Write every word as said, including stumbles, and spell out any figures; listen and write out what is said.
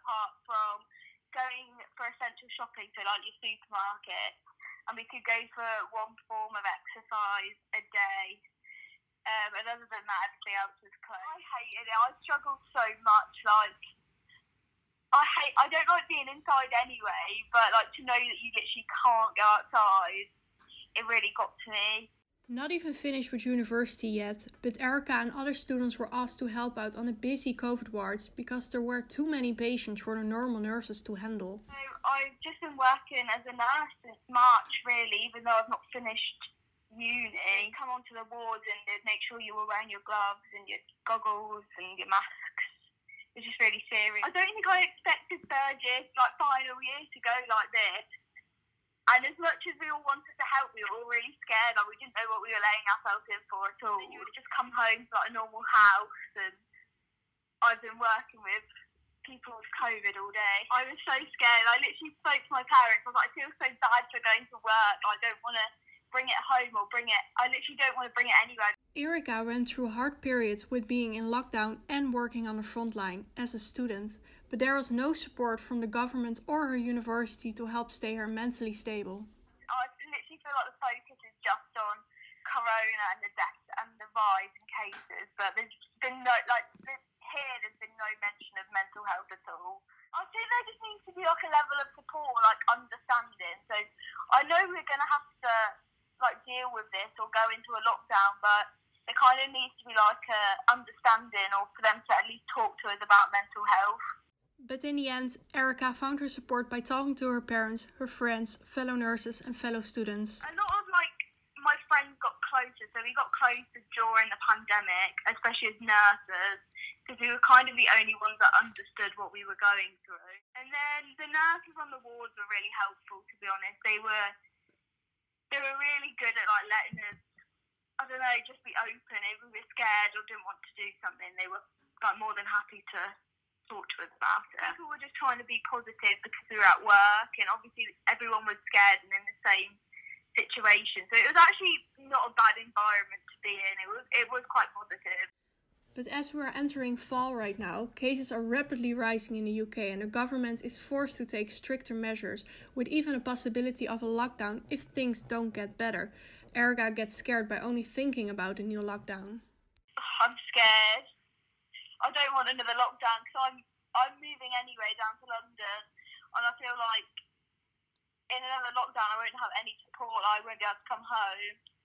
apart from going for essential shopping, so like your supermarket, and we could go for one form of exercise a day. Um, and other than that, everything else was closed. I hated it. I struggled so much. Like, I hate. I don't like being inside anyway, but like to know that you literally can't go outside, it really got to me. Not even finished with university yet, but Erica and other students were asked to help out on the busy COVID wards because there were too many patients for the normal nurses to handle. So I've just been working as a nurse since March, really, even though I've not finished uni. They'd come onto the wards and they'd make sure you were wearing your gloves and your goggles and your masks. It's just really serious. I don't think I expected third year, like final year, to go like this. And as much as we all wanted to help, we were all really scared. Like, we didn't know what we were laying ourselves in for at all. And you would just come home to like a normal house, and I've been working with people with COVID all day. I was so scared. I literally spoke to my parents. I was like, I feel so bad for going to work. I don't want to bring it home or bring it. I literally don't want to bring it anywhere. Erica went through hard periods with being in lockdown and working on the front line as a student. But there was no support from the government or her university to help stay her mentally stable. I literally feel like the focus is just on corona and the deaths and the rise in cases, but there's been no, like, there's, here there's been no mention of mental health at all. I think there just needs to be like a level of support, like understanding. So I know we're going to have to like deal with this or go into a lockdown, but there kind of needs to be like a understanding, or for them to at least talk to us about mental health. But in the end, Erica found her support by talking to her parents, her friends, fellow nurses and fellow students. A lot of like my friends got closer, so we got closer during the pandemic, especially as nurses, because we were kind of the only ones that understood what we were going through. And then the nurses on the wards were really helpful, to be honest. They were they were really good at like letting us, I don't know, just be open. If we were scared or didn't want to do something, they were like more than happy to talk to us about it. People were just trying to be positive because we were at work, and obviously everyone was scared and in the same situation. So it was actually not a bad environment to be in. It was it was quite positive. But as we are entering fall right now, cases are rapidly rising in the U K and the government is forced to take stricter measures, with even a possibility of a lockdown if things don't get better. Erica gets scared by only thinking about a new lockdown. I'm scared. I don't want another lockdown because I'm I'm moving anyway down to London, and I feel like in another lockdown I won't have any support. I won't be able to come home.